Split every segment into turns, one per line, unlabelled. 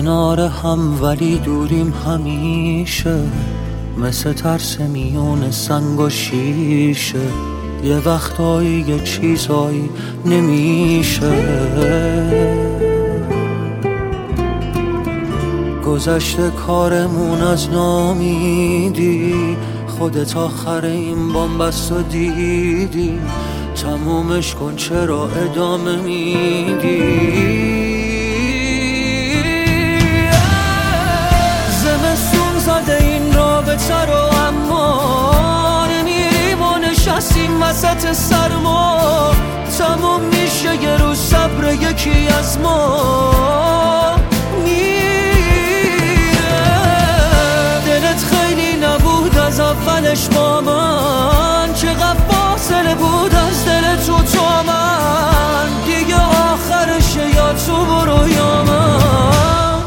کنار هم ولی دوریم همیشه، مثل ترس میون سنگ و شیشه. یه وقتایی یه چیزایی نمیشه. گذشته کارمون از نامیدی، خودت آخر این بامبست و دیدی. تمومش کن چرا ادامه میدی؟ زمستون زده این رابطه رو، اما نمیریم و نشستیم وسط سرما. تموم میشه یه روز صبر یکی از ما میره. دلت خیلی نبود از اولش با من، چقدر فاصله بود از دل تو تا من. دیگه آخرشه یا تو برو یا من.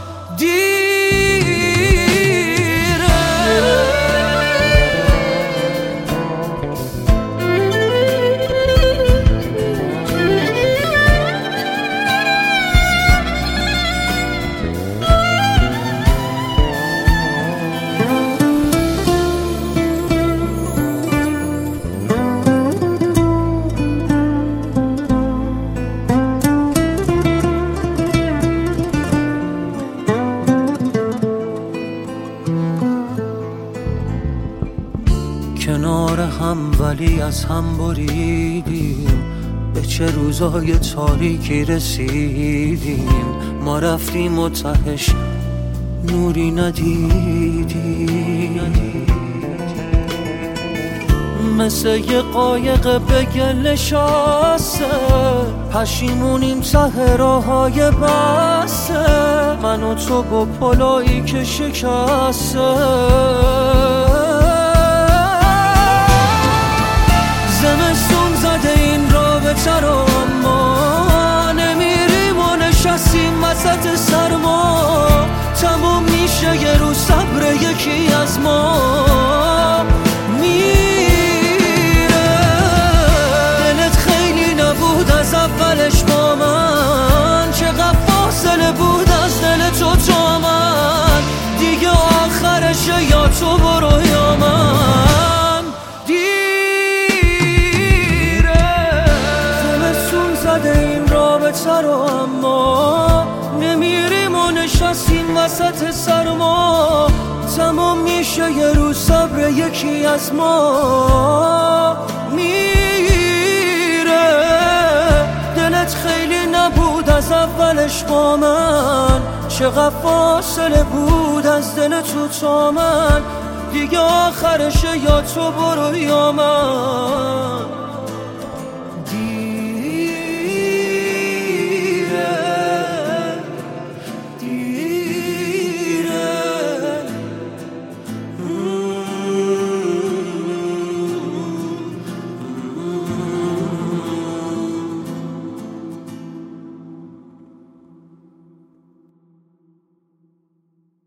کنار هم ولی از هم بریدیم، به چه روزای تاریکی رسیدیم. ما رفتیم و تهش نوری ندیدیم. مثل یه قایق به گل نشسته، پشیمونیم ته راههای بسته. من و تو با پلایی که شکسته. زمستون زده این رابطه رو، اما نمیریم و نشستیم وسط سرما. تموم میشه یه روز صبر یکی از ما میره. دلت خیلی نبود از اولش با من، چقدر فاصله بود از دل تو تا من. دیگه آخرشه یا تو برو یا من. رو اما نمیریم و نشستیم وسط سرما. تمام میشه یه روز صبر یکی از ما میره. دلت خیلی نبود از اولش با من، چقدر فاصله بود از دل تو تا من. دیگه آخرشه یا تو برو یا من.